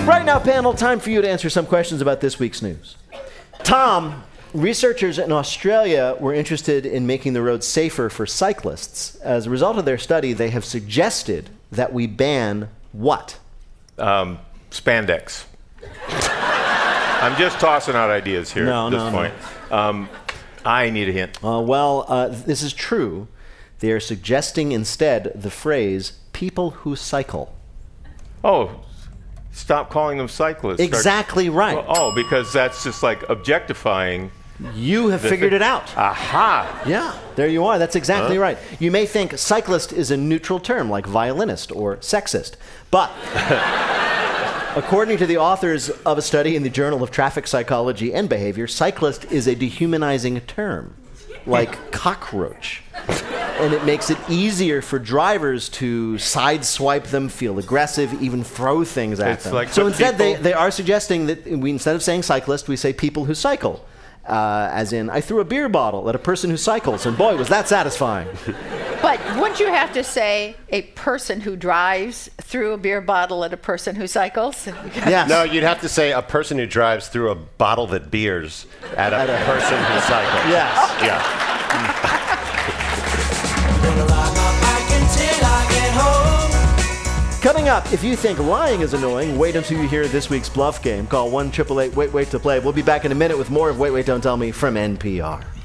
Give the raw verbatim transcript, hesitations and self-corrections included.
Right now, panel, time for you to answer some questions about this week's news. Tom, researchers in Australia were interested in making the roads safer for cyclists. As a result of their study, they have suggested that we ban what? Um, spandex. I'm just tossing out ideas here no, at this no, point. No. Um, I need a hint. Uh, well, uh, this is true. They are suggesting instead the phrase, people who cycle. Oh, stop calling them cyclists. Exactly Start, right. Well, oh, because that's just like objectifying. You have figured thing. it out. Aha. Yeah, there you are. That's exactly huh? right. You may think cyclist is a neutral term like violinist or sexist, but according to the authors of a study in the Journal of Traffic Psychology and Behavior, cyclist is a dehumanizing term, like cockroach. And it makes it easier for drivers to sideswipe them, feel aggressive, even throw things at It's them. like so the instead, they, people- they are suggesting that we, instead of saying cyclist, we say people who cycle. Uh, as in, I threw a beer bottle at a person who cycles, and boy, was that satisfying. But wouldn't you have to say a person who drives threw a beer bottle at a person who cycles? Yes. No, you'd have to say a person who drives through a bottle that beers at a, at a person who cycles. Yes. Okay. Yeah. Coming up, if you think lying is annoying, wait until you hear this week's Bluff Game. Call one eight eight eight wait wait to play. We'll be back in a minute with more of Wait, Wait, Don't Tell Me from N P R.